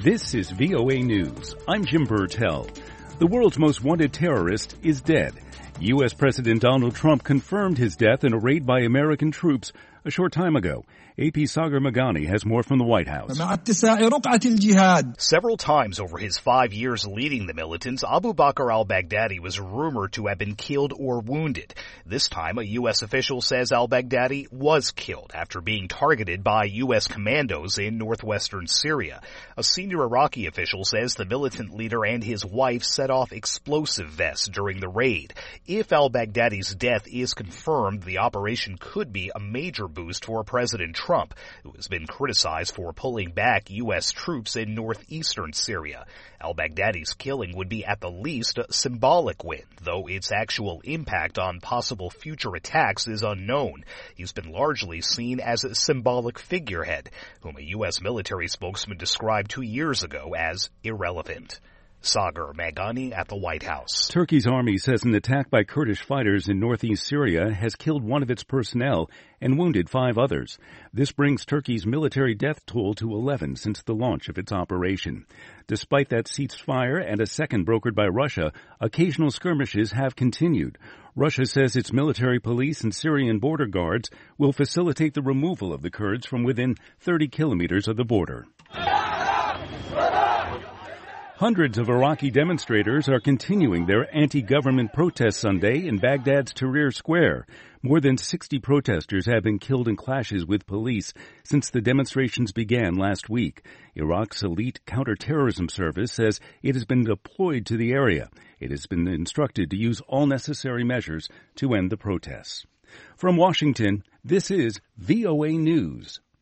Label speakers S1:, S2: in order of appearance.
S1: This is VOA News. I'm Jim Burtell. The world's most wanted terrorist is dead. U.S. President Donald Trump confirmed his death in a raid by American troops a short time ago. AP Sagar Meghani has more from the White House.
S2: Several times over his 5 years leading the militants, Abu Bakr al-Baghdadi was rumored to have been killed or wounded. This time, a U.S. official says al-Baghdadi was killed after being targeted by U.S. commandos in northwestern Syria. A senior Iraqi official says the militant leader and his wife set off explosive vests during the raid. If al-Baghdadi's death is confirmed, the operation could be a major boost for President Trump, who has been criticized for pulling back U.S. troops in northeastern Syria. Al-Baghdadi's killing would be at the least a symbolic win, though its actual impact on possible future attacks is unknown. He's been largely seen as a symbolic figurehead, whom a U.S. military spokesman described 2 years ago as irrelevant. Sagar Meghani at the White House.
S1: Turkey's army says an attack by Kurdish fighters in northeast Syria has killed one of its personnel and wounded 5 others. This brings Turkey's military death toll to 11 since the launch of its operation. Despite that ceasefire and a second brokered by Russia, occasional skirmishes have continued. Russia says its military police and Syrian border guards will facilitate the removal of the Kurds from within 30 kilometers of the border. Hundreds of Iraqi demonstrators are continuing their anti-government protest Sunday in Baghdad's Tahrir Square. More than 60 protesters have been killed in clashes with police since the demonstrations began last week. Iraq's elite counterterrorism service says it has been deployed to the area. It has been instructed to use all necessary measures to end the protests. From Washington, this is VOA News.